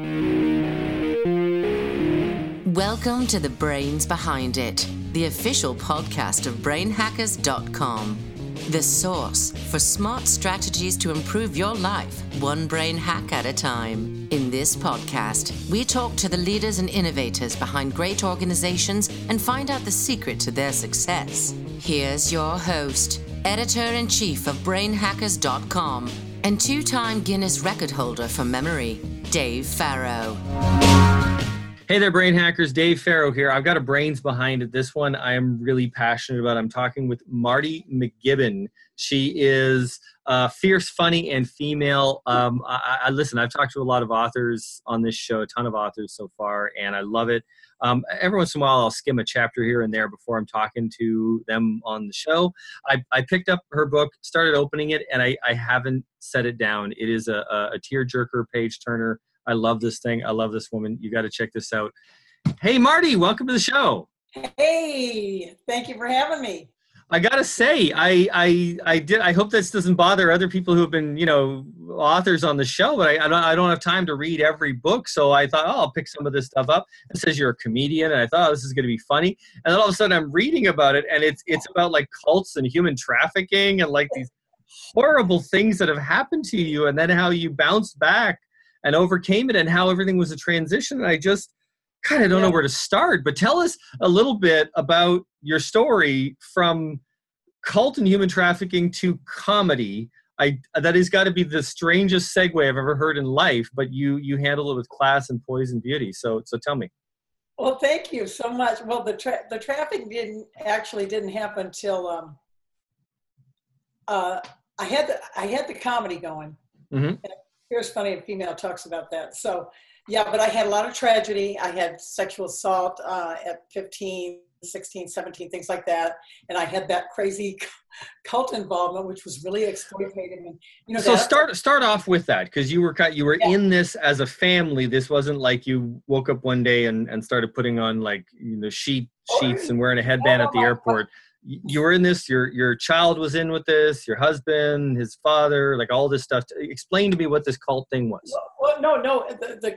Welcome to The Brains Behind It, the official podcast of BrainHackers.com. The source for smart strategies to improve your life, one brain hack at a time. In this podcast, we talk to the leaders and innovators behind great organizations and find out the secret to their success. Here's your host, Editor-in-Chief of BrainHackers.com and two-time Guinness record holder for memory, Dave Farrow. Hey there, Brain Hackers. Dave Farrow here. I've got a brains behind it. This one I am really passionate about. I'm talking with Marty McGibbon. She is fierce, funny, and female. Listen, I've talked to a lot of authors on this show, a ton of authors so far, and I love it. Every once in a while, I'll skim a chapter here and there before I'm talking to them on the show. I picked up her book, started opening it, and I haven't set it down. It is a tear-jerker, page-turner. I love this thing. I love this woman. You got to check this out. Hey, Marty, welcome to the show. Hey, thank you for having me. I got to say, I hope this doesn't bother other people who have been, authors on the show, but I don't have time to read every book. So I thought, I'll pick some of this stuff up. It says you're a comedian, and I thought, this is going to be funny. And then all of a sudden I'm reading about it, and it's about like cults and human trafficking and like these horrible things that have happened to you, and then how you bounced back and overcame it, and how everything was a transition. And I just kind of don't know where to start. But tell us a little bit about your story from cult and human trafficking to comedy. That has got to be the strangest segue I've ever heard in life, but you handle it with class and poise and beauty. So tell me. Well, thank you so much. Well, the trafficking didn't happen till I had the comedy going. Mm-hmm. Here's funny, a female talks about that. So, yeah, but I had a lot of tragedy. I had sexual assault at 15, 16, 17, things like that. And I had that crazy cult involvement, which was really exploitative. And, so start off with that, because you were in this as a family. This wasn't like you woke up one day and started putting on like sheets and wearing a headband at the airport. You were in this, your child was in with this, your husband, his father, like all this stuff. Explain to me what this cult thing was. Well, no, the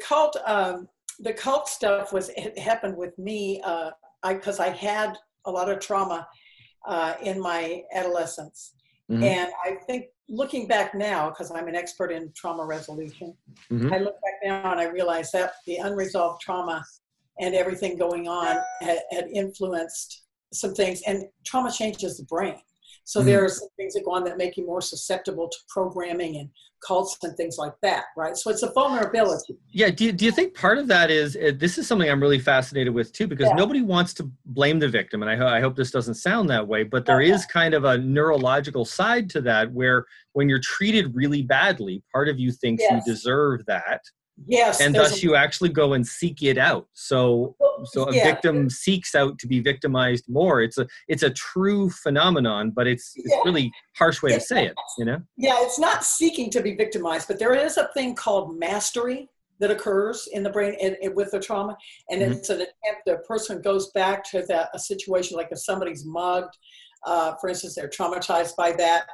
cult stuff it happened with me because I had a lot of trauma in my adolescence. Mm-hmm. And I think looking back now, because I'm an expert in trauma resolution, mm-hmm. I look back now and I realize that the unresolved trauma and everything going on had influenced some things, and trauma changes the brain. So there are some things that go on that make you more susceptible to programming and cults and things like that, right? So it's a vulnerability. Yeah. Do you think part of that is, this is something I'm really fascinated with too, because nobody wants to blame the victim. And I hope this doesn't sound that way, but there is kind of a neurological side to that, where when you're treated really badly, part of you thinks you deserve that. Yes. And thus you actually go and seek it out. So a victim seeks out to be victimized more. It's a true phenomenon, but it's really harsh way to say it, Yeah, it's not seeking to be victimized, but there is a thing called mastery that occurs in the brain with the trauma. And mm-hmm. it's an attempt, the person goes back to a situation, like if somebody's mugged, for instance, they're traumatized by that.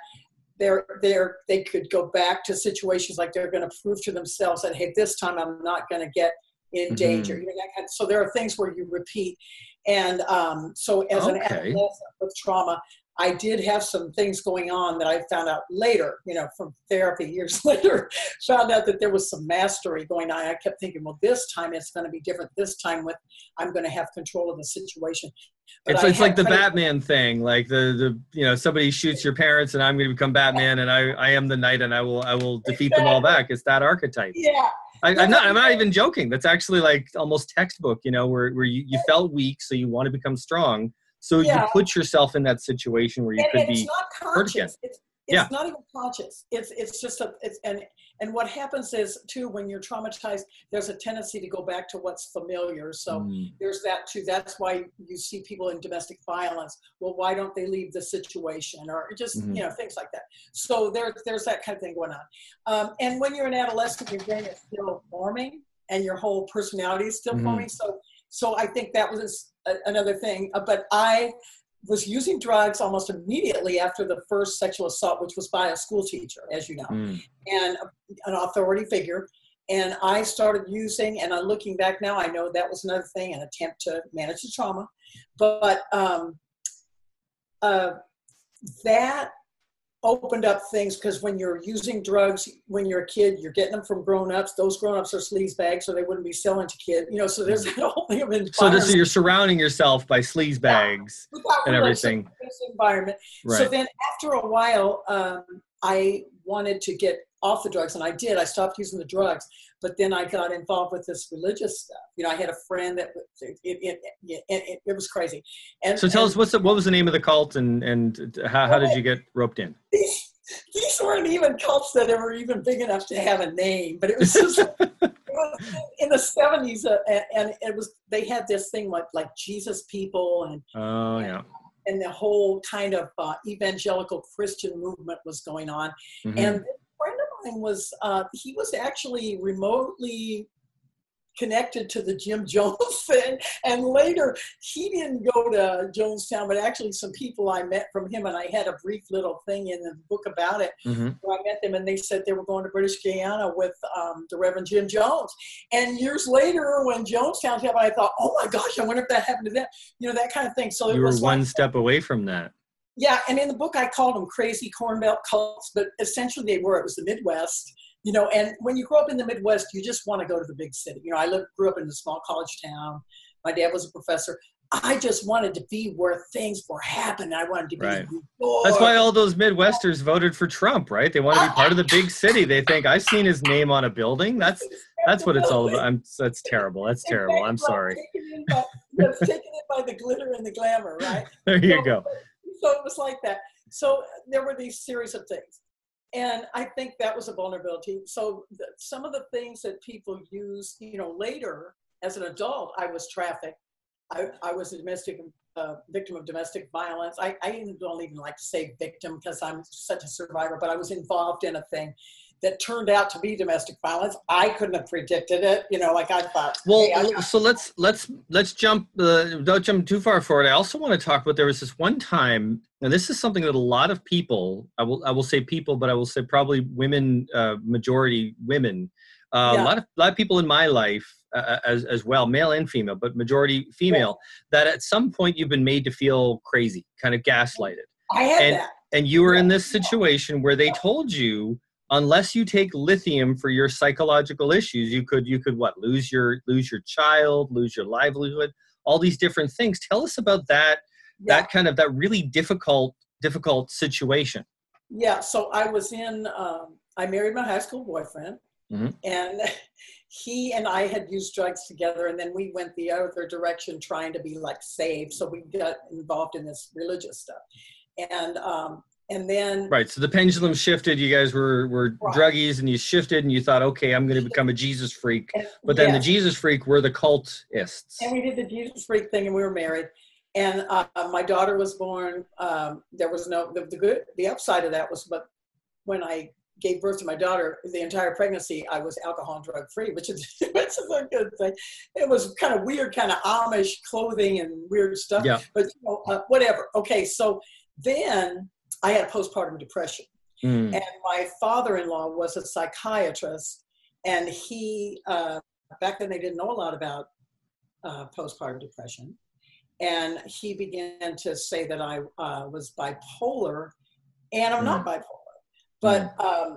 They could go back to situations like they're going to prove to themselves that, hey, this time I'm not going to get in mm-hmm. danger. So there are things where you repeat. And so as an adolescent with trauma, I did have some things going on that I found out later, from therapy years later, found out that there was some mastery going on. I kept thinking, well, this time it's going to be different. This time I'm going to have control of the situation. But it's like the Batman thing, like the somebody shoots your parents and I'm going to become Batman and I am the knight and I will defeat them all back. It's that archetype. Yeah. I'm not even joking. That's actually like almost textbook, where you felt weak, so you want to become strong. So you put yourself in that situation where you could be hurt again. It's not even conscious. It's just and what happens is too, when you're traumatized, there's a tendency to go back to what's familiar. So there's that too. That's why you see people in domestic violence. Well, why don't they leave the situation, or just things like that. So there's that kind of thing going on. And when you're an adolescent, your brain is still forming, and your whole personality is still forming. So I think that was another thing. But I was using drugs almost immediately after the first sexual assault, which was by a school teacher, as you know, and an authority figure. And I started using, and I'm looking back now, I know that was another thing, an attempt to manage the trauma. But that opened up things, because when you're using drugs, when you're a kid, you're getting them from grown-ups. Those grown-ups are sleaze bags, so they wouldn't be selling to kids. So there's that whole thing of environment. So you're surrounding yourself by sleaze bags and everything. Environment. Right. So then after a while, I wanted to get off the drugs, and I did. I stopped using the drugs, but then I got involved with this religious stuff. I had a friend that it was crazy. And so tell us, what was the name of the cult, and how did you get roped in? These weren't even cults that were even big enough to have a name, but it was just in the 70s, and it was, they had this thing like Jesus People, and the whole kind of evangelical Christian movement was going on. Mm-hmm. And a friend of mine was, he was actually remotely connected to the Jim Jones thing. And later, he didn't go to Jonestown, but actually some people I met from him, and I had a brief little thing in the book about it, mm-hmm. where I met them, and they said they were going to British Guiana with the Reverend Jim Jones. And years later, when Jonestown happened, I thought, oh my gosh, I wonder if that happened to them, that kind of thing. So you were one step away from that. Yeah, and in the book, I called them crazy Corn Belt cults, but essentially they were. It was the Midwest. And when you grow up in the Midwest, you just want to go to the big city. I grew up in a small college town. My dad was a professor. I just wanted to be where things were happening. I wanted to be in New York. That's why all those Midwesters voted for Trump, right? They want to be part of the big city. They think, I've seen his name on a building. That's what it's all about. That's terrible. That's terrible. I'm sorry. Taken in by the glitter and the glamour, right? There you go. So it was like that. So there were these series of things. And I think that was a vulnerability. So some of the things that people use, later as an adult, I was trafficked. I was a victim of domestic violence. I don't even like to say victim because I'm such a survivor, but I was involved in a thing that turned out to be domestic violence. I couldn't have predicted it. I thought. Well, hey, so let's jump. Don't jump too far forward. I also want to talk about, there was this one time, and this is something that a lot of people, I will say people, but I will say probably women, majority women, a lot of people in my life as well, male and female, but majority female, that at some point you've been made to feel crazy, kind of gaslighted. I had that. And you were in this situation where they told you, unless you take lithium for your psychological issues, you could what, lose your child, lose your livelihood, all these different things. Tell us about that that really difficult situation. Yeah, so I was I married my high school boyfriend, mm-hmm. and he and I had used drugs together, and then we went the other direction trying to be saved. So we got involved in this religious stuff. And then right, so the pendulum shifted. You guys were right. Druggies, and you shifted, and you thought, okay, I'm going to become a Jesus freak. But then the Jesus freak were the cultists. And we did the Jesus freak thing, and we were married. And my daughter was born. There was the upside of that was, but when I gave birth to my daughter, the entire pregnancy, I was alcohol and drug free, which is a good thing. It was kind of weird, kind of Amish clothing and weird stuff. Yeah. But whatever. Okay, so then I had postpartum depression. And my father-in-law was a psychiatrist, and he, back then they didn't know a lot about postpartum depression. And he began to say that I was bipolar, and I'm not bipolar. But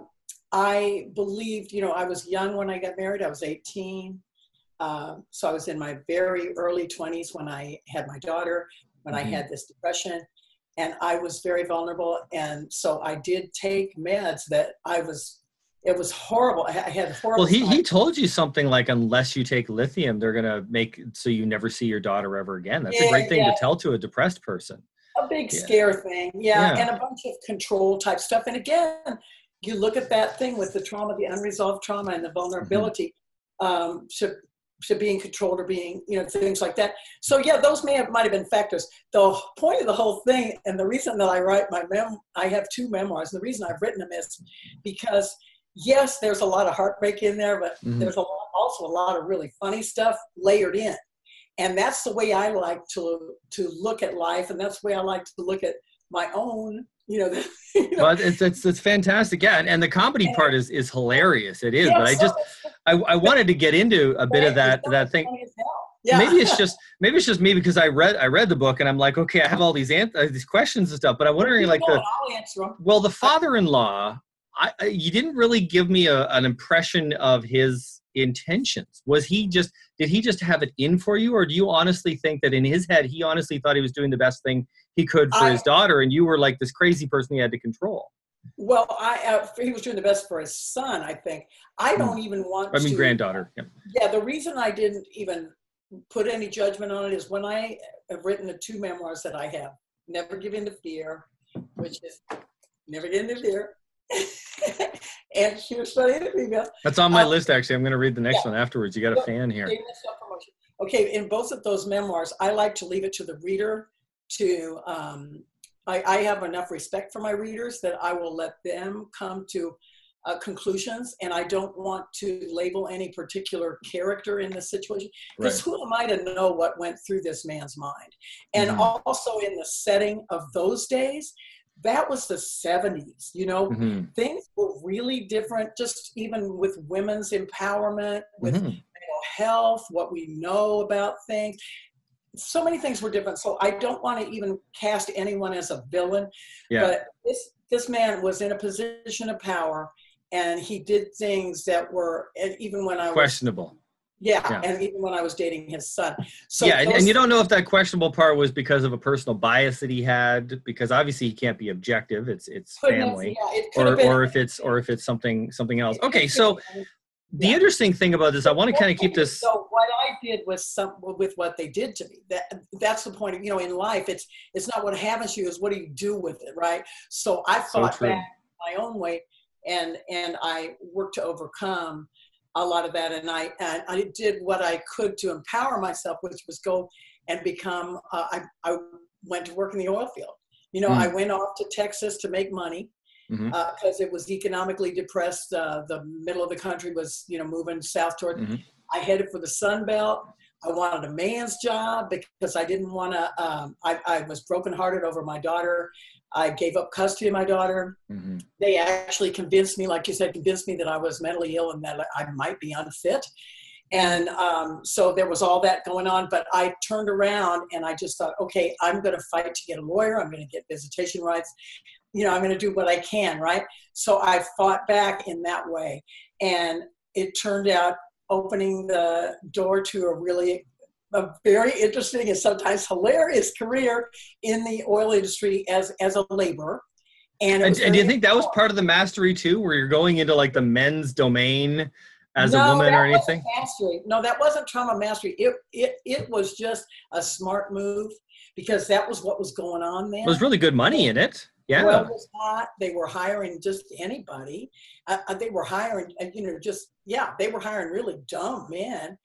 I believed, I was young when I got married. I was 18. So I was in my very early 20s when I had my daughter, when I had this depression. And I was very vulnerable. And so I did take meds that it was horrible. I had horrible. Well, he told you something like, unless you take lithium, they're going to make so you never see your daughter ever again. That's a great thing to tell to a depressed person. A big scare thing. Yeah. And a bunch of control type stuff. And again, you look at that thing with the trauma, the unresolved trauma and the vulnerability to being controlled or being, things like that. So yeah, those might have been factors. The point of the whole thing, and the reason that I write I have 2 memoirs, and the reason I've written them is because yes, there's a lot of heartbreak in there, but there's also a lot of really funny stuff layered in. And that's the way I like to look at life. And that's the way I like to look at my own But it's fantastic. Yeah. And the comedy part is hilarious. It is. Yeah, But I wanted to get into a bit of that thing. Yeah. Maybe it's just me because I read the book and I'm like, okay, I have all these questions and stuff, but I'm wondering I'll answer them. Well, the father-in-law, you didn't really give me an impression of his intentions. Did he just have it in for you, or do you honestly think that in his head he honestly thought he was doing the best thing he could for his daughter, and you were like this crazy person he had to control? Well, he was doing the best for his son, I think. I don't even want to. Granddaughter. Yeah. Yeah, the reason I didn't even put any judgment on it is when I have written the 2 memoirs that I have, Never Give In to Fear, which is Never Give In to Fear, and She Was Funny and Female. That's on my list, actually. I'm going to read the next one afterwards. You got a fan here. Okay, in both of those memoirs, I like to leave it to the reader to, I have enough respect for my readers that I will let them come to conclusions, and I don't want to label any particular character in the situation, because who am I to know what went through this man's mind? And also in the setting of those days, that was the 70s, things were really different, just even with women's empowerment, with mental health, what we know about things. So many things were different. So I don't want to even cast anyone as a villain, but this man was in a position of power, and he did things that were, even when I was questionable. Yeah, and even when I was dating his son. So and you don't know if that questionable part was because of a personal bias that he had, because obviously he can't be objective. It's family, or if it's something else. Okay, so the interesting thing about this, I want to kind of keep this. So what I did was with what they did to me. That's the point. In life, it's not what happens to you, it's what do you do with it, right? So I fought back my own way, and I worked to overcome a lot of that, and I did what I could to empower myself, which was go and become. I went to work in the oil field. I went off to Texas to make money because it was economically depressed. The middle of the country was, moving south toward. I headed for the Sun Belt. I wanted a man's job because I didn't want to. I was brokenhearted over my daughter. I gave up custody of my daughter. They actually convinced me, like you said, that I was mentally ill and that I might be unfit. And so there was all that going on. But I turned around and I just thought, okay, I'm going to fight to get a lawyer. I'm going to get visitation rights. I'm going to do what I can, right? So I fought back in that way. And it turned out opening the door to a very interesting and sometimes hilarious career in the oil industry as a laborer. And do you think that was part of the mastery too, where you're going into like the men's domain as a woman or anything? No, that wasn't trauma mastery. It was just a smart move because that was what was going on then. There was really good money in it. Yeah. Well, it was hot. They were hiring just anybody. They were hiring, they were hiring really dumb men.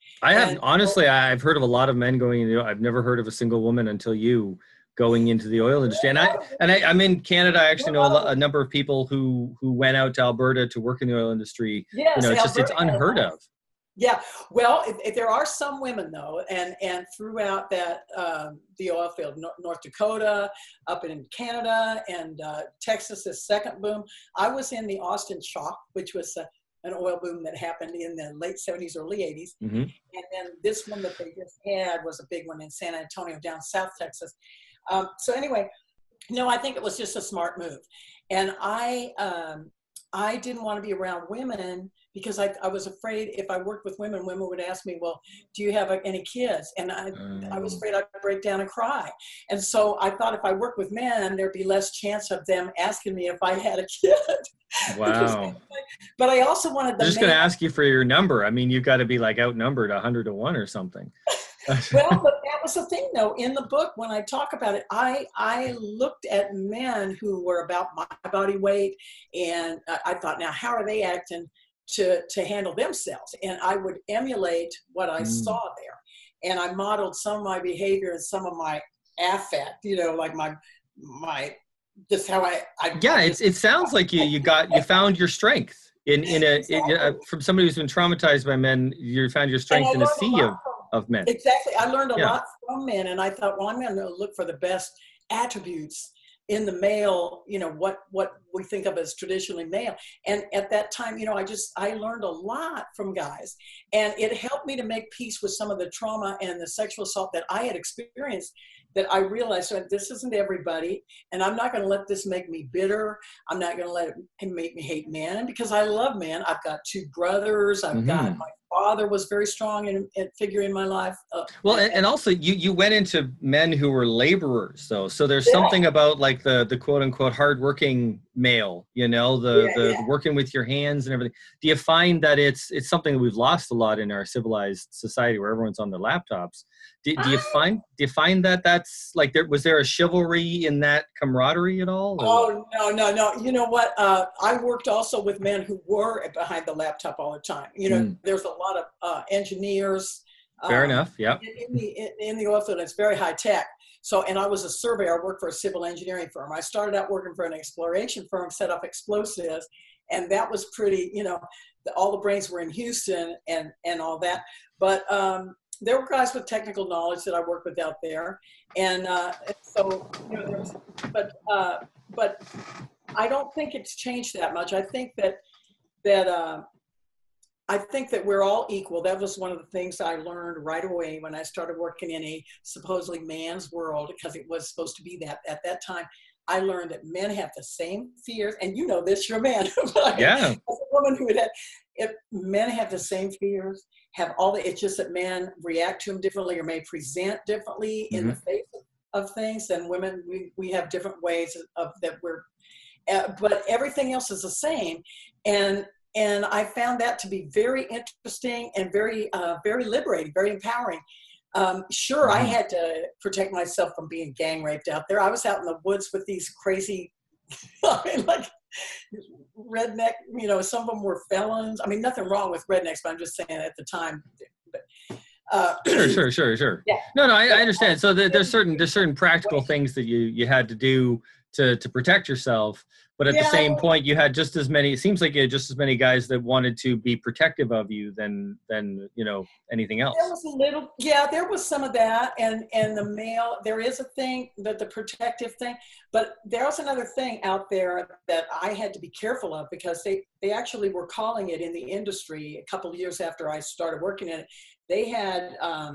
I've heard of a lot of men going, I've never heard of a single woman until you going into the oil industry. And I'm in Canada. I actually know a number of people who went out to Alberta to work in the oil industry. Yes, it's unheard of. Yeah, well, if there are some women though, and throughout that the oil field, North Dakota, up in Canada, and Texas, is second boom. I was in the Austin Chalk, which was an oil boom that happened in the late 70s, early 80s, and then this one that they just had was a big one in San Antonio, down South Texas. So anyway, I think it was just a smart move, and I didn't want to be around women because I was afraid if I worked with women would ask me, well, do you have any kids? And I was afraid I'd break down and cry. And so I thought if I worked with men, there'd be less chance of them asking me if I had a kid. Wow. But I also wanted I'm just going to ask you for your number. I mean, you've got to be like outnumbered 100-1 or something. Well, but that was the thing, though. In the book, when I talk about it, I looked at men who were about my body weight, and I thought, now, how are they acting to handle themselves? And I would emulate what I saw there. And I modeled some of my behavior and some of my affect, like my just how I it sounds like you found your strength from somebody who's been traumatized by men. You found your strength in a sea of men. Exactly. I learned a lot from men, and I thought, well, I'm going to look for the best attributes in the male, what we think of as traditionally male. And at that time, I learned a lot from guys, and it helped me to make peace with some of the trauma and the sexual assault that I had experienced, that I realized, so this isn't everybody, and I'm not going to let this make me bitter. I'm not going to let it make me hate men, because I love men. I've got 2 brothers. I've got, my father was very strong and figure in my life. Well, and also you went into men who were laborers, though. So there's something about like the quote unquote hardworking male, the working with your hands and everything. Do you find that it's something that we've lost a lot in our civilized society, where everyone's on their laptops? Do you find that that's like, was there a chivalry in that camaraderie at all? Or? Oh, no. You know what? I worked also with men who were behind the laptop all the time. There's a lot of engineers. Fair enough. Yeah. In the oil field, it's very high tech. So, and I was a surveyor. I worked for a civil engineering firm. I started out working for an exploration firm, set up explosives, and that was pretty. All the brains were in Houston and all that. But there were guys with technical knowledge that I worked with out there, and but I don't think it's changed that much. I think that we're all equal. That was one of the things I learned right away when I started working in a supposedly man's world, because it was supposed to be that at that time. I learned that men have the same fears, and this, you're a man. Yeah. As a woman who if men have the same fears, it's just that men react to them differently or may present differently in the face of things than women. We have different ways of that but everything else is the same. And I found that to be very interesting and very, very liberating, very empowering. Sure, I had to protect myself from being gang raped out there. I was out in the woods with these crazy, like redneck, some of them were felons. I mean, nothing wrong with rednecks, but I'm just saying at the time. Sure. Yeah. No, I understand. So there's certain practical things that you had to do to protect yourself. But at the same point, you had just as many. It seems like you had just as many guys that wanted to be protective of you than anything else. There was a little, there was some of that, and the male. There is a thing that the protective thing, but there was another thing out there that I had to be careful of, because they actually were calling it in the industry a couple of years after I started working in it. They had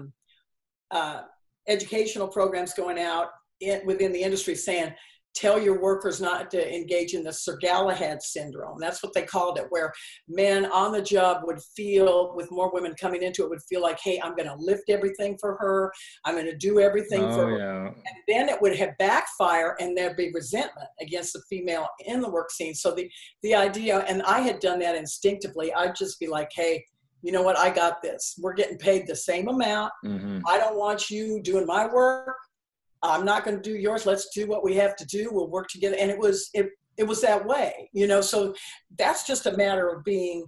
educational programs going out within the industry saying, tell your workers not to engage in the Sir Galahad syndrome. That's what they called it, where men on the job would feel, with more women coming into it, would feel like, hey, I'm going to lift everything for her. I'm going to do everything for her. Yeah. And then it would have backfire, and there'd be resentment against the female in the work scene. So the idea, and I had done that instinctively, I'd just be like, hey, you know what? I got this. We're getting paid the same amount. I don't want you doing my work. I'm not going to do yours. Let's do what we have to do. We'll work together. And it was that way, so that's just a matter of being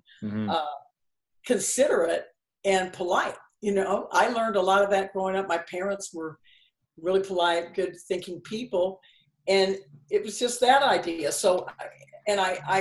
considerate and polite. I learned a lot of that growing up. My parents were really polite, good thinking people. And it was just that idea. So, and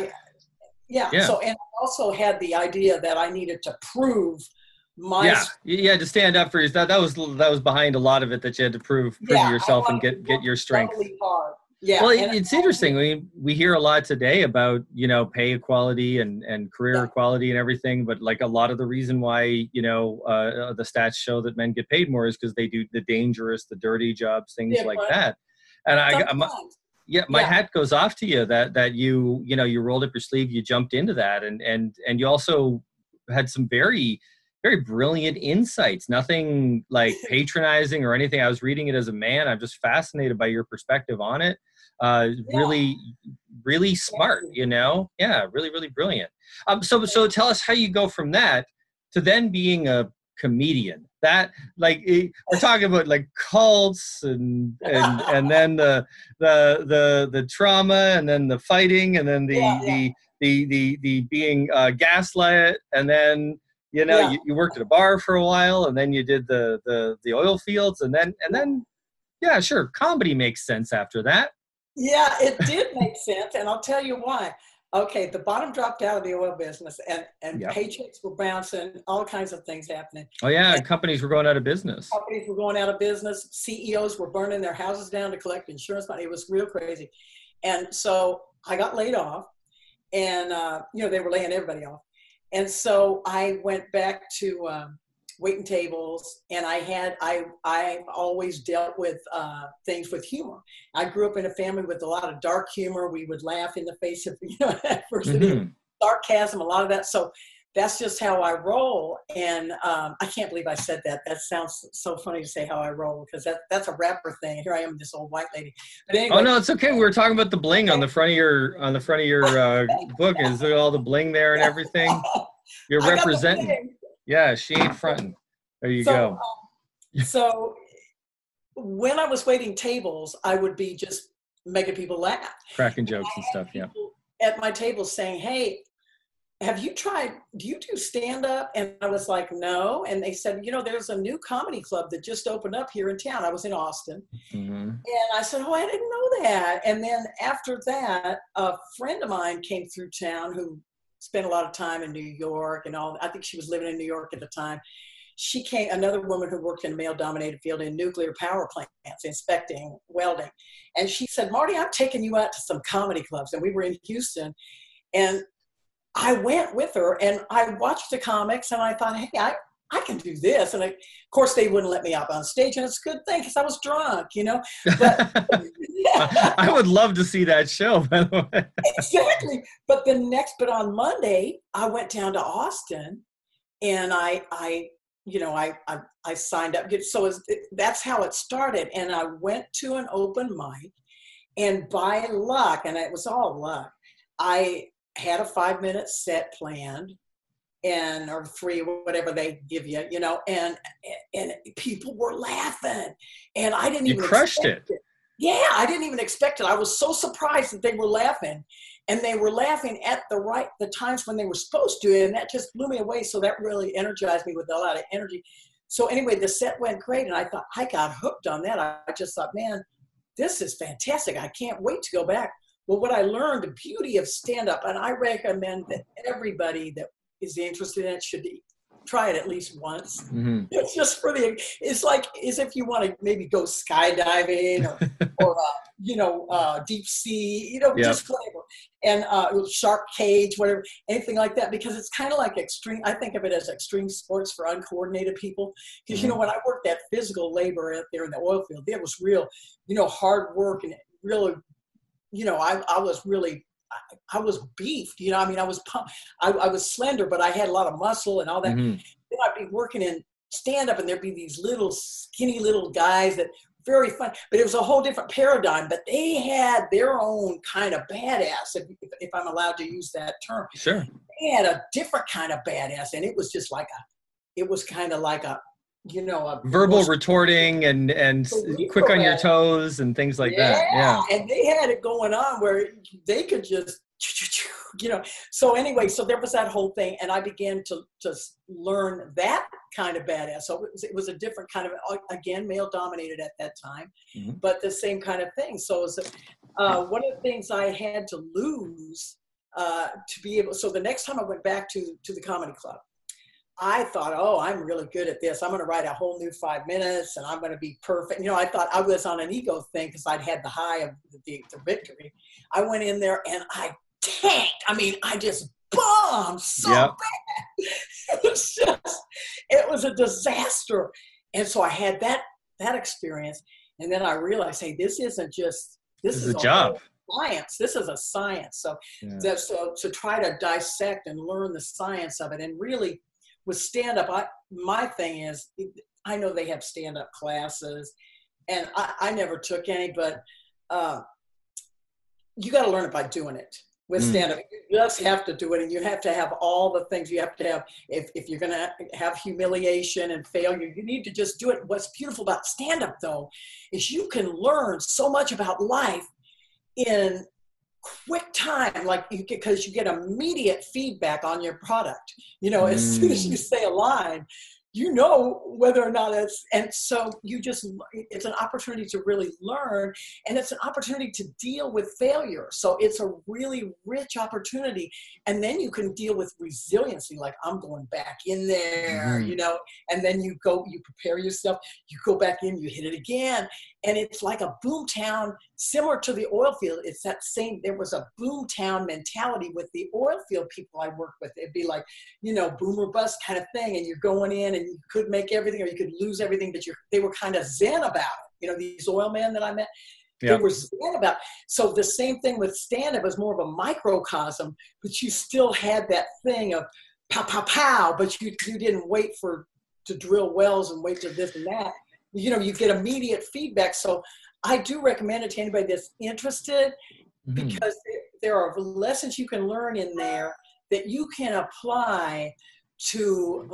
So, and I also had the idea that I needed to prove you had to stand up for yourself. That was behind a lot of it, that you had to prove yourself and get your strength. Hard. Yeah. Well, it's interesting. We hear a lot today about, pay equality and career equality and everything, but like a lot of the reason why, the stats show that men get paid more is because they do the dangerous, the dirty jobs, things like that. And my hat goes off to you that you rolled up your sleeve, you jumped into that, and you also had some very, very brilliant insights, nothing like patronizing or anything. I was reading it as a man. I'm just fascinated by your perspective on it. Really, really smart, really, really brilliant. So tell us how you go from that to then being a comedian. That, like, we're talking about like cults and then the trauma, and then the fighting, and then the being gaslit, and then you worked at a bar for a while, and then you did the oil fields, and then comedy makes sense after that. Yeah, it did make sense, and I'll tell you why. Okay, the bottom dropped out of the oil business, and Yep. paychecks were bouncing, all kinds of things happening. Oh yeah, And companies were going out of business. companies were going out of business. CEOs were burning their houses down to collect insurance money. It was real crazy. And so I got laid off, and they were laying everybody off. And so I went back to waiting tables, and I always dealt with things with humor. I grew up in a family with a lot of dark humor. We would laugh in the face of adversity, sarcasm, a lot of that. So that's just how I roll. And I can't believe I said that. That sounds so funny to say how I roll, because that's a rapper thing. Here I am, this old white lady. But anyway, Oh no, it's okay. We were talking about the bling on the front of your book. Is there all the bling there and everything? You're representing. Yeah, she ain't fronting. There you go. So when I was waiting tables, I would be just making people laugh, cracking jokes and stuff. Yeah. At my table saying, "Hey, do you do stand-up?" And I was like, "No." And they said, "There's a new comedy club that just opened up here in town." I was in Austin. And I said, "Oh, I didn't know that." And then after that, a friend of mine came through town who spent a lot of time in New York and all. I think she was living in New York at the time. She came, another woman who worked in a male-dominated field in nuclear power plants, inspecting welding. And she said, "Marty, I'm taking you out to some comedy clubs." And we were in Houston. And I went with her, and I watched the comics, and I thought, "Hey, I can do this." And of course, they wouldn't let me up on stage, and it's a good thing because I was drunk, But I would love to see that show, by the way. Exactly. But on Monday, I went down to Austin, and I signed up. So that's how it started. And I went to an open mic, and by luck, and it was all luck, I had a 5-minute set planned, or 3, whatever they give you, and people were laughing, and I didn't even crushed expect it. Yeah, I didn't even expect it. I was so surprised that they were laughing, and they were laughing at the times when they were supposed to, and that just blew me away. So that really energized me with a lot of energy. So anyway, the set went great, and I thought, I got hooked on that. I just thought, man, this is fantastic. I can't wait to go back. Well, what I learned, the beauty of stand-up, and I recommend that everybody that is interested in it should try it at least once. It's just it's like as if you want to maybe go skydiving or deep sea, just whatever. And shark cage, whatever, anything like that, because it's kind of like extreme. I think of it as extreme sports for uncoordinated people. Because, when I worked that physical labor out there in the oil field, it was real, hard work, and really, I was beefed, I was pumped. I was slender, but I had a lot of muscle and all that. Then I'd be working in stand-up, and there'd be these little skinny little guys that very fun, but it was a whole different paradigm. But they had their own kind of badass, if I'm allowed to use that term. Sure. They had a different kind of badass, and it was just kind of like a verbal retorting and quick on your toes and things like that. Yeah. And they had it going on where they could just, So anyway, so there was that whole thing, and I began to learn that kind of badass. So it was a different kind of, again, male dominated at that time, but the same kind of thing. So it was one of the things I had to lose to be able. So the next time I went back to the comedy club, I thought, oh, I'm really good at this. I'm going to write a whole new 5 minutes, and I'm going to be perfect. I thought I was on an ego thing because I'd had the high of the victory. I went in there, and I tanked. I just bombed so bad. It was a disaster. And so I had that experience, and then I realized, hey, this is a job. Science. This is a science. So to try to dissect and learn the science of it, and really. With stand-up, my thing is, I know they have stand-up classes, and I never took any, but you got to learn it by doing it. With stand-up, you just have to do it, and you have to have all the things you have to have. If you're going to have humiliation and failure, you need to just do it. What's beautiful about stand-up, though, is you can learn so much about life in quick time, because you get immediate feedback on your product. As soon as you say a line, you know whether or not and so it's an opportunity to really learn, and it's an opportunity to deal with failure. So it's a really rich opportunity. And then you can deal with resiliency, like I'm going back in there, and then you prepare yourself, you go back in, you hit it again. And it's like a boomtown, similar to the oil field. It's that same, there was a boomtown mentality with the oil field people I work with. It'd be like, boom or bust kind of thing. And you're going in and you could make everything or you could lose everything, but they were kind of zen about it. These oil men that I met, they were zen about it. So the same thing with stand-up was more of a microcosm, but you still had that thing of pow, pow, pow, but you didn't wait to drill wells and wait to this and that. You get immediate feedback. So I do recommend it to anybody that's interested, because there are lessons you can learn in there that you can apply to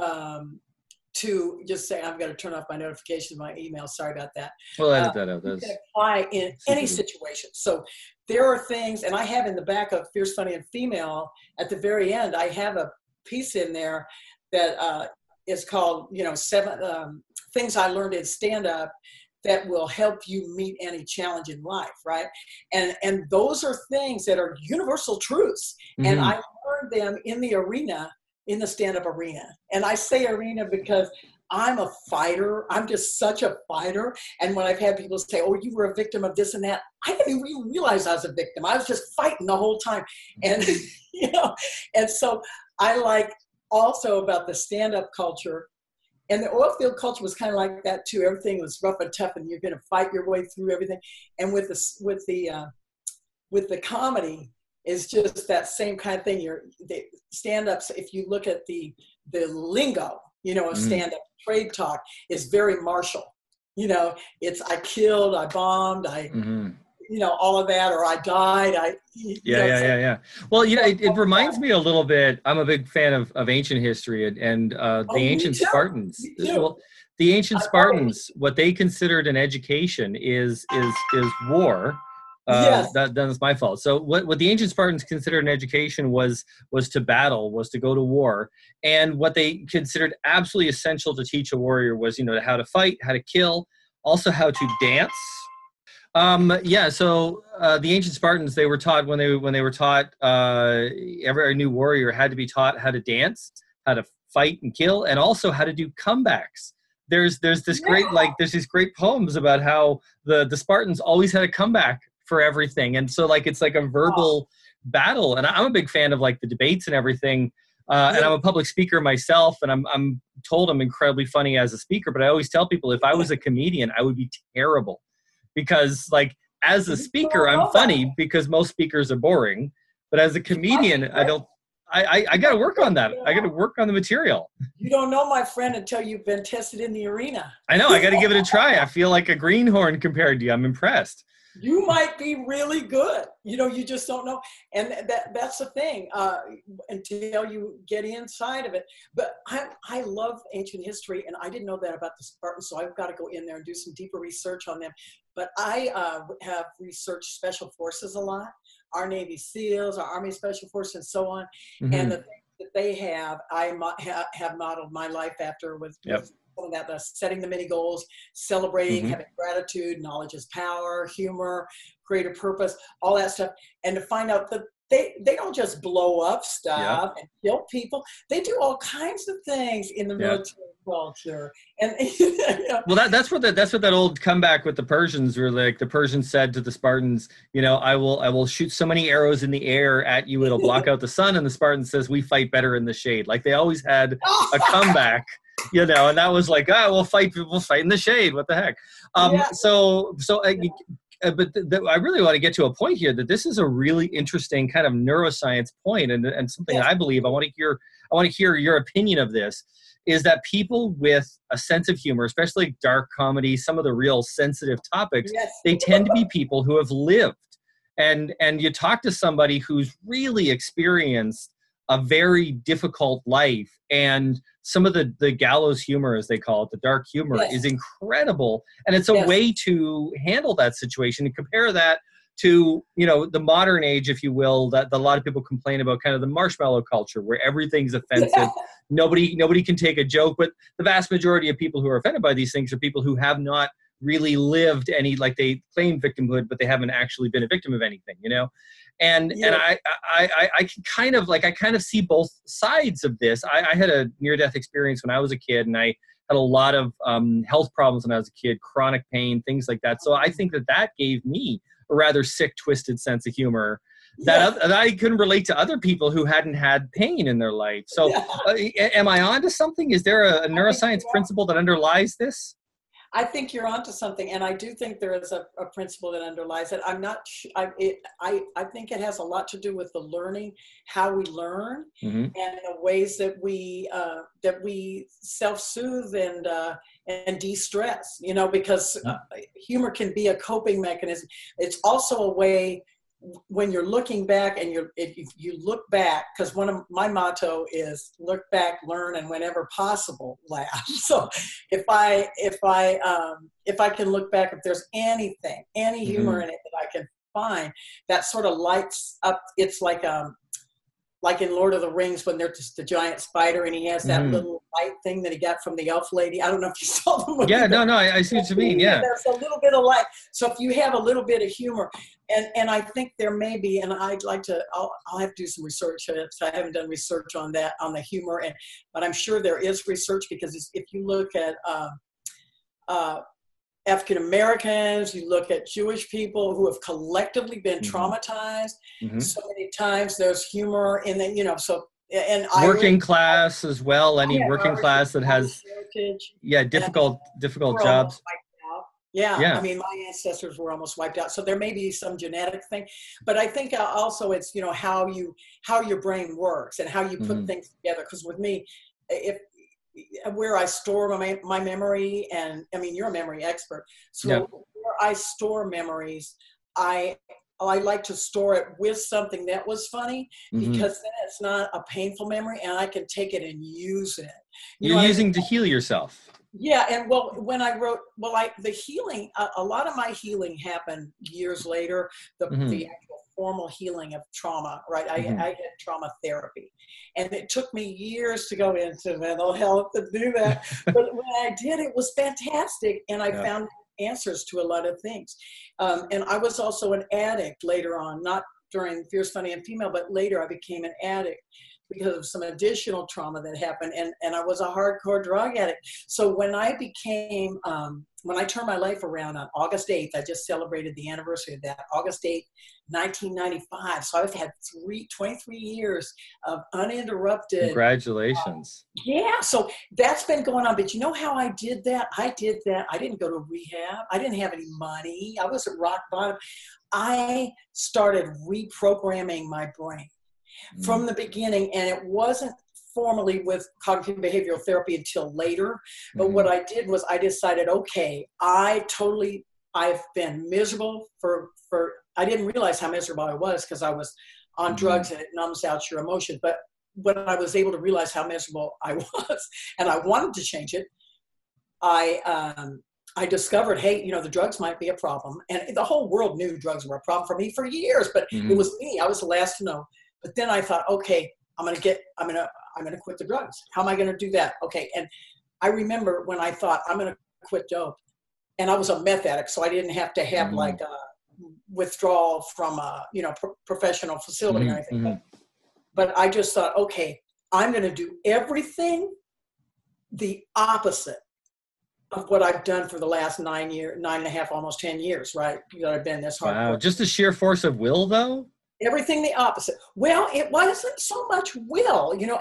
just say, I've got to turn off my notifications, my email. Sorry about that. We'll edit that out. You can apply in any situation. So there are things, and I have in the back of Fierce, Funny, and Female, at the very end, I have a piece in there that is called, 7 things I learned in stand-up that will help you meet any challenge in life, right? And those are things that are universal truths. And I learned them in the arena, in the stand-up arena. And I say arena because I'm a fighter. I'm just such a fighter. And when I've had people say, oh, you were a victim of this and that, I didn't even realize I was a victim. I was just fighting the whole time. And, and so I like also about the stand-up culture. And the oil field culture was kind of like that too. Everything was rough and tough, and you're going to fight your way through everything. And with the comedy, is just that same kind of thing. The stand-ups, if you look at the lingo, of stand-up, trade talk is very martial. It's I killed, I bombed, all of that, or I died. Yeah. Well, it reminds me a little bit. I'm a big fan of ancient history and the ancient Spartans. Well, the ancient Spartans, what they considered an education is war. Yes. That's my fault. So what the ancient Spartans considered an education was to battle, was to go to war. And what they considered absolutely essential to teach a warrior was, how to fight, how to kill, also how to dance. So the ancient Spartans, they were taught when they were taught, every new warrior had to be taught how to dance, how to fight and kill, and also how to do comebacks. There's this great, there's these great poems about how the Spartans always had a comeback for everything. And so it's like a verbal battle. And I'm a big fan of the debates and everything. And I'm a public speaker myself, and I'm told I'm incredibly funny as a speaker, but I always tell people if I was a comedian, I would be terrible. Because as a speaker, I'm funny because most speakers are boring. But as a comedian, I got to work on that. I got to work on the material. You don't know, my friend, until you've been tested in the arena. I know. I got to give it a try. I feel like a greenhorn compared to you. I'm impressed. You might be really good. You just don't know. And that's the thing until you get inside of it. But I love ancient history, and I didn't know that about the Spartans, so I've got to go in there and do some deeper research on them. But I have researched special forces a lot, our Navy SEALs, our Army Special Forces, and so on. And the things that they have, I have modeled my life after with that, setting the many goals, celebrating, having gratitude, knowledge is power, humor, greater purpose, all that stuff. And to find out that they don't just blow up stuff and kill people. They do all kinds of things in the military culture. And well, that's what that old comeback with the Persians were like. The Persians said to the Spartans, I will shoot so many arrows in the air at you, it'll block out the sun. And the Spartan says, we fight better in the shade. They always had a comeback. And that was we'll fight in the shade. What the heck? I really want to get to a point here that this is a really interesting kind of neuroscience point, and something I believe I want to hear your opinion of this, is that people with a sense of humor, especially dark comedy, some of the real sensitive topics, they tend to be people who have lived. And you talk to somebody who's really experienced a very difficult life, and some of the gallows humor, as they call it, the dark humor, is incredible. And it's a way to handle that situation and compare that to, you know, the modern age, if you will, that a lot of people complain about, kind of the marshmallow culture where everything's offensive. Nobody can take a joke, but the vast majority of people who are offended by these things are people who have not really lived any, like, they claim victimhood, but they haven't actually been a victim of anything, you know? And I can kind of see both sides of this. I had a near-death experience when I was a kid, and I had a lot of health problems when I was a kid, chronic pain, things like that. So I think that gave me a rather sick, twisted sense of humor that I couldn't relate to other people who hadn't had pain in their life. So am I onto something? Is there a neuroscience principle that underlies this? I think you're onto something, and I do think there is a principle that underlies it. I'm not. I think it has a lot to do with the learning, how we learn, and the ways that we self-soothe and de-stress. You know, because humor can be a coping mechanism. It's also a way, when you're looking back, and if you look back, because one of my motto is look back, learn, and whenever possible, laugh. So if I can look back, if there's any humor in it that I can find, that sort of lights up. It's like in Lord of the Rings, when there's just the giant spider and he has that little light thing that he got from the elf lady. I don't know if you saw the movie. Yeah, no, I see what you mean. Yeah, there's a little bit of light. So if you have a little bit of humor, and I think there may be, and I'd like to, I'll have to do some research. So I haven't done research on that, on the humor, but I'm sure there is research, because if you look at African Americans, you look at Jewish people who have collectively been traumatized so many times. There's humor in the, you know, so, and working class as well. Any working class that has heritage, difficult jobs. Yeah, I mean, my ancestors were almost wiped out. So there may be some genetic thing, but I think also it's, you know, how your brain works and how you put things together. Because with me, where I store my memory, and I mean, you're a memory expert. So where I store memories, I like to store it with something that was funny, because then it's not a painful memory, and I can take it and use it. You're using to heal yourself. Yeah, and when I wrote, the healing, a lot of my healing happened years later. The actual formal healing of trauma, right? I had trauma therapy, and it took me years to go into mental health to do that. But when I did, it was fantastic, and I found answers to a lot of things. And I was also an addict later on, not during Fierce, Funny, and Female, but later I became an addict because of some additional trauma that happened, and I was a hardcore drug addict. So when I became, when I turned my life around on August 8th, I just celebrated the anniversary of that, August 8th, 1995. So I've had 23 years of uninterrupted. Congratulations. So that's been going on. But you know how I did that? I didn't go to rehab. I didn't have any money. I was at rock bottom. I started reprogramming my brain from the beginning, and it wasn't formally with cognitive behavioral therapy until later. But what I did was I decided, okay, I've been miserable for I didn't realize how miserable I was, because I was on drugs and it numbs out your emotion. But when I was able to realize how miserable I was, and I wanted to change it, I discovered, hey, you know, the drugs might be a problem. And the whole world knew drugs were a problem for me for years, but it was me. I was the last to know. But then I thought, okay, I'm going to quit the drugs. How am I going to do that? Okay. And I remember when I thought I'm going to quit dope, and I was a meth addict, so I didn't have to have like a withdrawal from a, you know, professional facility or anything. But I just thought, okay, I'm going to do everything the opposite of what I've done for the last 9 and a half, almost 10 years, right? That I've been this hard. Wow. Just the sheer force of will, though? Everything the opposite. Well, it wasn't so much will, you know,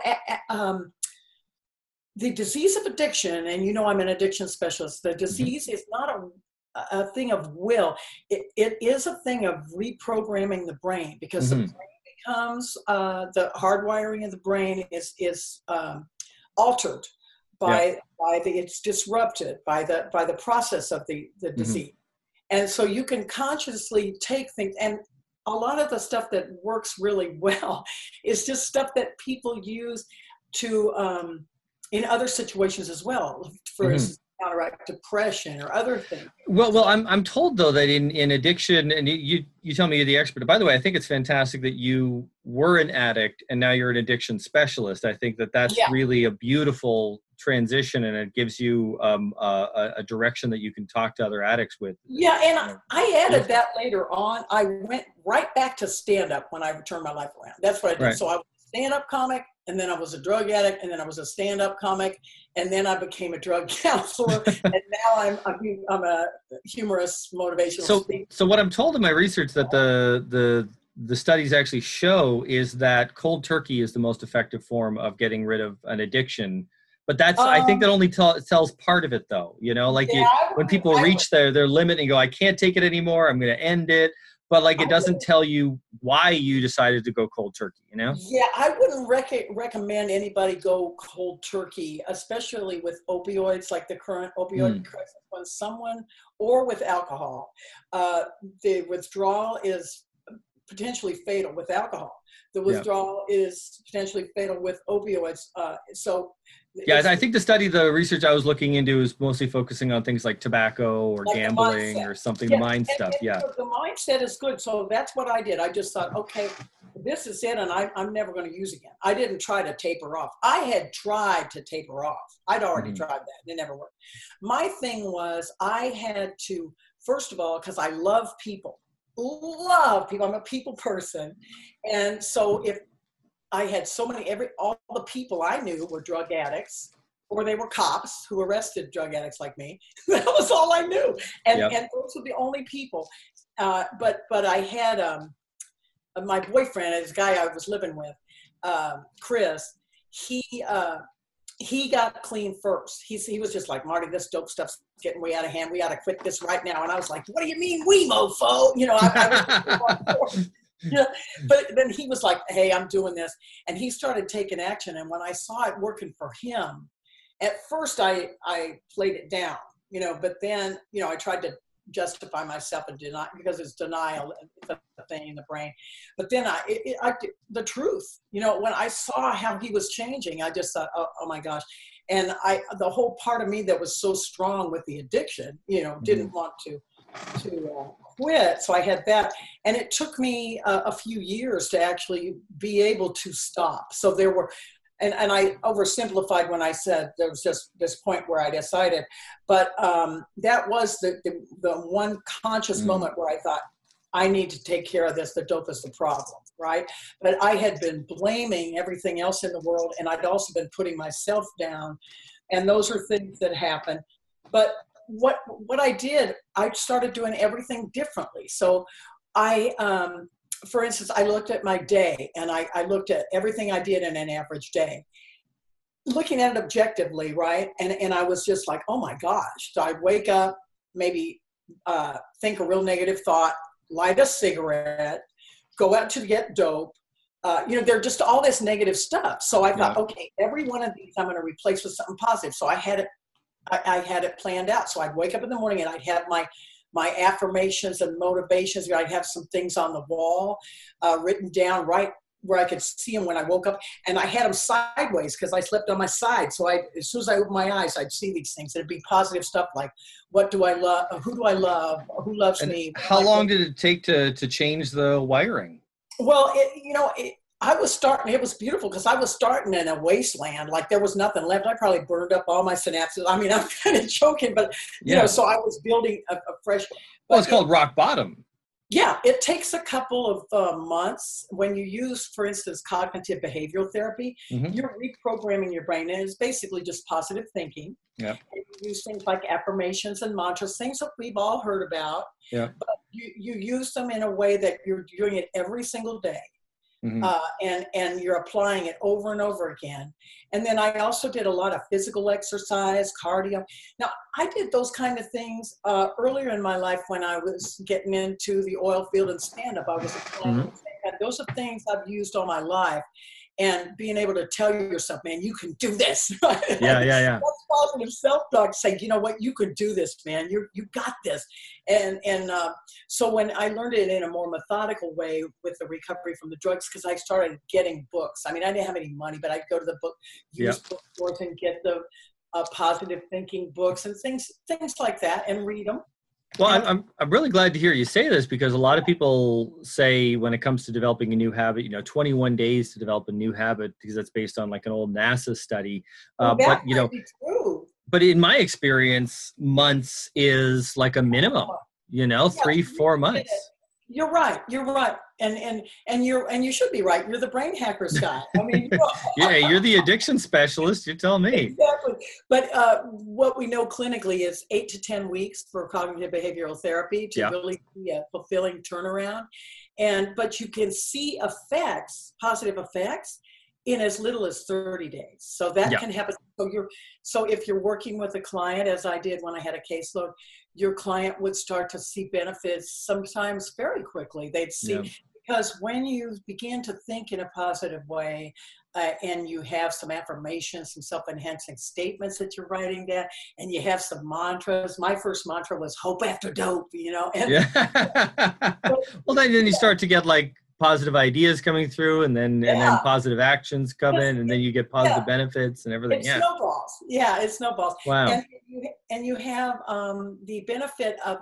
the disease of addiction, and you know, I'm an addiction specialist. The disease is not a thing of will. It is a thing of reprogramming the brain, because the brain becomes, the hardwiring of the brain is altered it's disrupted by the process of the disease. And so you can consciously take things, and a lot of the stuff that works really well is just stuff that people use to, in other situations as well. For instance, counteract depression or other things. Well, I'm told though that in addiction, and you tell me you're the expert. By the way, I think it's fantastic that you were an addict and now you're an addiction specialist. I think that's really a beautiful transition, and it gives you a direction that you can talk to other addicts with. Yeah, and I added that later on. I went right back to stand-up when I turned my life around. That's what I did. Right. So I was a stand-up comic, and then I was a drug addict, and then I was a stand-up comic, and then I became a drug counselor, and now I'm a humorous motivational speaker. So what I'm told in my research that the studies actually show is that cold turkey is the most effective form of getting rid of an addiction. But I think that only tells part of it, though. You know, like when people reach their limit and go, I can't take it anymore, I'm going to end it. But like, it doesn't tell you why you decided to go cold turkey, you know? Yeah, I wouldn't recommend anybody go cold turkey, especially with opioids, like the current opioid crisis, when someone, or with alcohol. The withdrawal is potentially fatal with alcohol. The withdrawal is potentially fatal with opioids. I think the research I was looking into is mostly focusing on things like tobacco or like gambling or something, the mind stuff. The mindset is good. So that's what I did. I just thought, okay, this is it, and I'm never going to use again. I didn't try to taper off. I had tried to taper off. I'd already tried that, and it never worked. My thing was I had to, first of all, because I love people. I'm a people person. And so if I had all the people I knew were drug addicts, or they were cops who arrested drug addicts like me. That was all I knew. And those were the only people. But I had my boyfriend, this guy I was living with, Chris, he got clean first. He was just like, Marty, this dope stuff's getting way out of hand. We got to quit this right now. And I was like, what do you mean we, mofo? You know, I was but then he was like, hey, I'm doing this. And he started taking action. And when I saw it working for him, at first I played it down, you know, but then, you know, I tried to justify myself and deny, because it's denial, it's a thing in the brain. But then the truth, you know, when I saw how he was changing, I just thought, oh my gosh. And the whole part of me that was so strong with the addiction, you know, didn't want to quit. So I had that. And it took me a few years to actually be able to stop. So there were, and I oversimplified when I said there was just this point where I decided, but that was the one conscious moment where I thought, I need to take care of this. The dope is the problem, right? But I had been blaming everything else in the world, and I'd also been putting myself down, and those are things that happen. But what I did, I started doing everything differently. So for instance, I looked at my day, and I looked at everything I did in an average day, looking at it objectively, right? And I was just like, oh my gosh. So I'd wake up, maybe think a real negative thought, light a cigarette, go out to get dope. You know, they're just all this negative stuff. So I thought, okay, every one of these I'm going to replace with something positive. So I had it planned out. So I'd wake up in the morning and I'd have my affirmations and motivations. I'd have some things on the wall written down right where I could see them when I woke up. And I had them sideways because I slept on my side. So as soon as I opened my eyes, I'd see these things. It'd be positive stuff like, what do I love? Who do I love? Who loves me? How long did it take to change the wiring? Well, I was starting, it was beautiful because I was starting in a wasteland. Like there was nothing left. I probably burned up all my synapses. I mean, I'm kind of joking, but you know, so I was building a fresh. Well, it's called rock bottom. Yeah, it takes a couple of months. When you use, for instance, cognitive behavioral therapy, you're reprogramming your brain, and it's basically just positive thinking. Yeah. And you use things like affirmations and mantras, things that we've all heard about. Yeah. But you use them in a way that you're doing it every single day. And you're applying it over and over again. And then I also did a lot of physical exercise, cardio. Now, I did those kind of things earlier in my life when I was getting into the oil field and stand-up. I was applying those are things I've used all my life. And being able to tell yourself, man, you can do this. Yeah. That's positive self-talk, saying, you know what, you can do this, man. You got this. And so when I learned it in a more methodical way with the recovery from the drugs, because I started getting books. I mean, I didn't have any money, but I'd go to the bookstores and get the positive thinking books and things like that, and read them. Well, I'm really glad to hear you say this, because a lot of people say when it comes to developing a new habit, 21 days to develop a new habit, because that's based on like an old NASA study. That might be true. But in my experience, months is like a minimum, 3-4 months. You're right. And you should be right. You're the brain hackers guy. I mean, yeah, you're the addiction specialist. You tell me. Exactly. But what we know clinically is 8 to 10 weeks for cognitive behavioral therapy to really be a fulfilling turnaround. But you can see positive effects, in as little as 30 days. So that can happen. So if you're working with a client, as I did when I had a caseload, your client would start to see benefits sometimes very quickly. They'd see, because when you begin to think in a positive way, and you have some affirmations, some self-enhancing statements that you're writing down, and you have some mantras. My first mantra was hope after dope, And, well, then you start to get like positive ideas coming through, and then positive actions come in, and then you get positive benefits and everything. It snowballs. Yeah, it snowballs. Wow. And you have the benefit of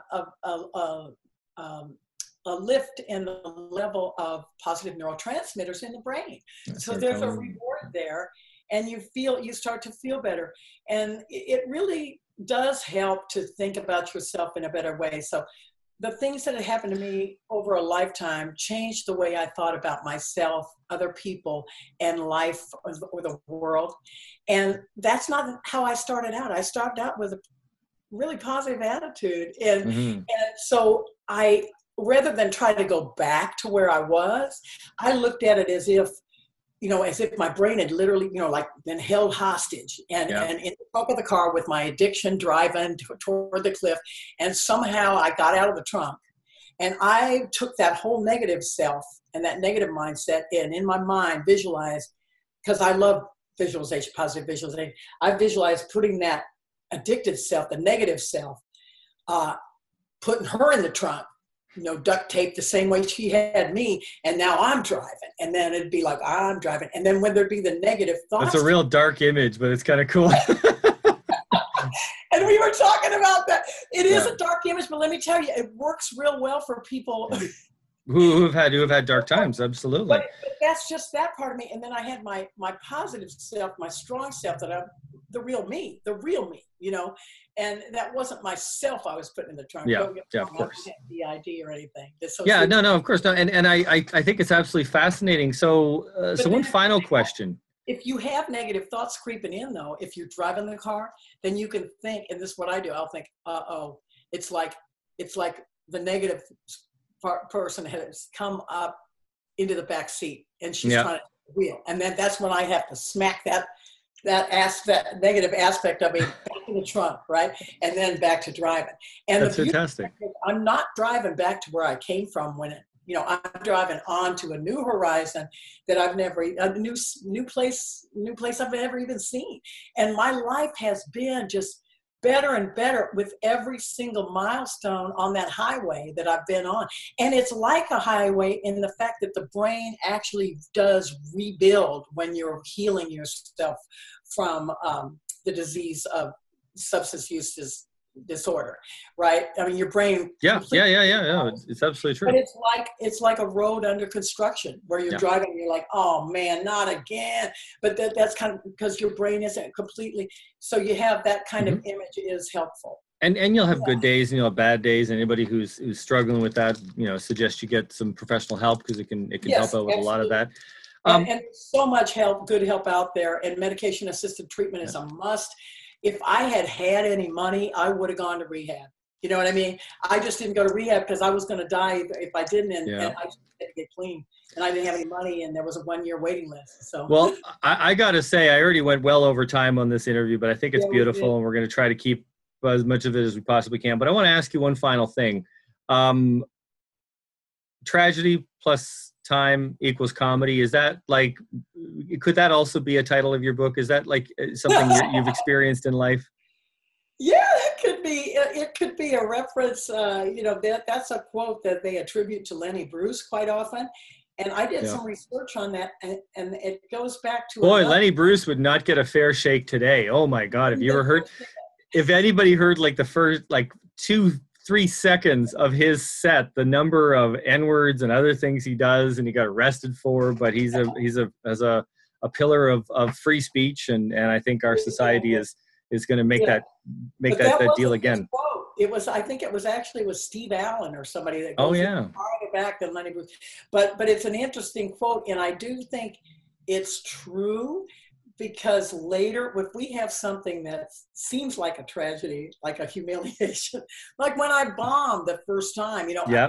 a lift in the level of positive neurotransmitters in the brain. So there's a reward there, and you start to feel better. And it really does help to think about yourself in a better way. So the things that had happened to me over a lifetime changed the way I thought about myself, other people, and life, or the world. And that's not how I started out. I started out with a really positive attitude. And so rather than try to go back to where I was, I looked at it as if my brain had literally, been held hostage and in the trunk of the car with my addiction driving toward the cliff. And somehow I got out of the trunk, and I took that whole negative self and that negative mindset in my mind, visualized, because I love visualization, positive visualization. I visualized putting that addicted self, the negative self, putting her in the trunk, duct tape the same way she had me, and now I'm driving. And then it'd be like, I'm driving. And then when there'd be the negative thoughts. That's a real dark image, but it's kind of cool. And we were talking about that. It is a dark image, but let me tell you, it works real well for people who have had dark times. Absolutely. But that's just that part of me. And then I had my positive self, my strong self, the real me, and that wasn't myself I was putting in the trunk. Of course. The ID or anything. No, of course. No. And I think it's absolutely fascinating. So one final question. If you have negative thoughts creeping in, though, if you're driving the car, then you can think, and this is what I do, I'll think, it's like the negative person has come up into the back seat, and she's trying to wheel. And then that's when I have to smack that negative aspect of me back in the trunk, right? And then back to driving. And that's fantastic. I'm not driving back to where I came from I'm driving on to a new horizon that I've never, a new place I've never even seen. And my life has been just better and better with every single milestone on that highway that I've been on. And it's like a highway in the fact that the brain actually does rebuild when you're healing yourself from the disease of substance use disorder, right? I mean, your brain. Yeah. It's absolutely true. But it's like a road under construction where you're driving and you're like, oh man, not again. But that's kind of because your brain isn't completely. So you have that kind of image is helpful. And you'll have good days and you'll have bad days. Anybody who's struggling with that, suggest you get some professional help, because it can help out with a lot of that. And so much good help out there, and medication assisted treatment is a must. If I had any money, I would have gone to rehab. You know what I mean? I just didn't go to rehab because I was going to die if I didn't, and I just had to get clean. And I didn't have any money, and there was a 1-year waiting list. So, well, I got to say, I already went well over time on this interview, but I think it's beautiful, and we're going to try to keep as much of it as we possibly can. But I want to ask you one final thing. Tragedy plus time equals comedy. Is that could that also be a title of your book? Is that something you've experienced in life? Yeah, it could be a reference. That's a quote that they attribute to Lenny Bruce quite often. And I did some research on that, and it goes back to Lenny Bruce would not get a fair shake today. Oh my God! Have you ever heard? If anybody heard like the first 2-3 seconds of his set, the number of N-words and other things he does, and he got arrested for, but he's a pillar of free speech, and I think our society is going to make that deal again. I think it was Steve Allen or somebody that goes farther back than Lenny Bruce. But it's an interesting quote, and I do think it's true, because later, if we have something that seems like a tragedy, like a humiliation, like when I bombed the first time,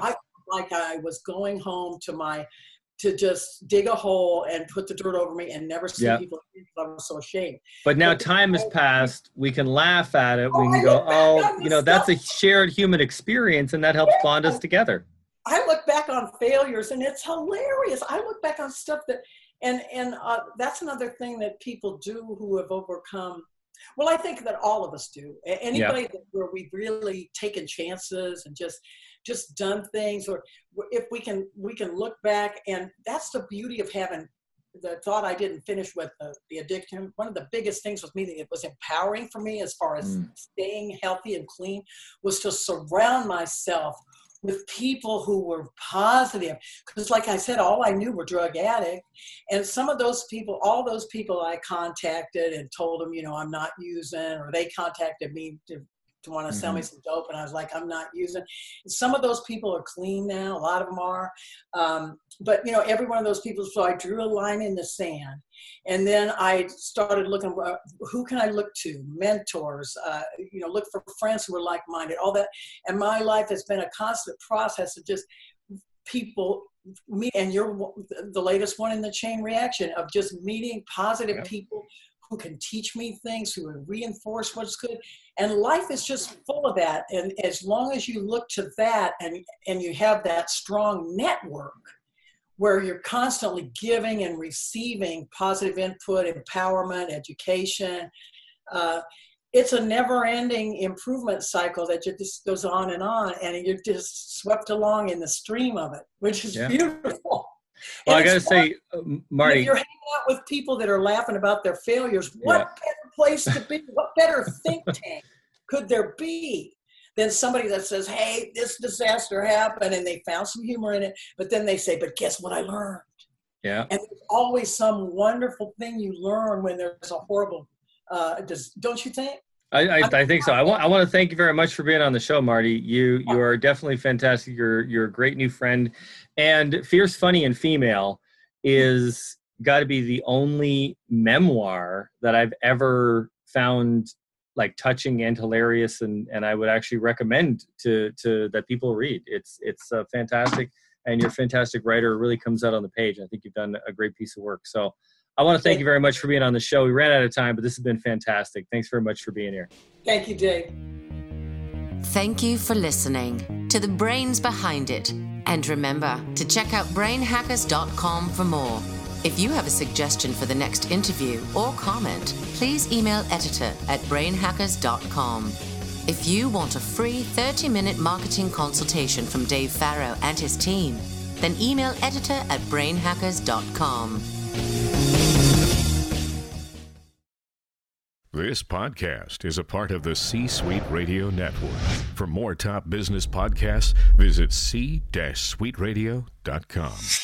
I was going home to just dig a hole and put the dirt over me and never see people. I was so ashamed. But now time has passed. We can laugh at it. We can go, that's a shared human experience, and that helps bond us together. I look back on failures, and it's hilarious. I look back on stuff that, and that's another thing that people do who have overcome. Well, I think that all of us do. Anybody where we've really taken chances and just done things, or if we can look back, and that's the beauty of having the thought I didn't finish with the addiction. One of the biggest things with me that it was empowering for me as far as staying healthy and clean was to surround myself with people who were positive. Because like I said, all I knew were drug addicts. And some of those people, all those people I contacted and told them, I'm not using, or they contacted me to want to sell me some dope. And I was like, I'm not using. Some of those people are clean now. A lot of them are. But, every one of those people, so I drew a line in the sand. And then I started looking, who can I look to? Mentors, look for friends who are like-minded, all that. And my life has been a constant process of just people, me, and you're the latest one in the chain reaction of just meeting positive people who can teach me things, who will reinforce what's good. And life is just full of that. And as long as you look to that and you have that strong network where you're constantly giving and receiving positive input, empowerment, education, it's a never-ending improvement cycle that just goes on, and you're just swept along in the stream of it, which is beautiful. Well, I got to say, Marty, if you're hanging out with people that are laughing about their failures, what better place to be? What better think tank could there be than somebody that says, hey, this disaster happened, and they found some humor in it, but then they say, but guess what I learned? Yeah. And there's always some wonderful thing you learn when there's a horrible, don't you think? I think so. I want to thank you very much for being on the show, Marty. You are definitely fantastic. You're a great new friend, and Fierce, Funny, and Female is got to be the only memoir that I've ever found like touching and hilarious, and I would actually recommend to that people read. It's fantastic, and you're a fantastic writer. It really comes out on the page. I think you've done a great piece of work. So I want to thank you very much for being on the show. We ran out of time, but this has been fantastic. Thanks very much for being here. Thank you, Dave. Thank you for listening to The Brains Behind It. And remember to check out brainhackers.com for more. If you have a suggestion for the next interview or comment, please email editor@brainhackers.com. If you want a free 30-minute marketing consultation from Dave Farrow and his team, then email editor@brainhackers.com. This podcast is a part of the C-Suite Radio Network. For more top business podcasts, visit c-suiteradio.com.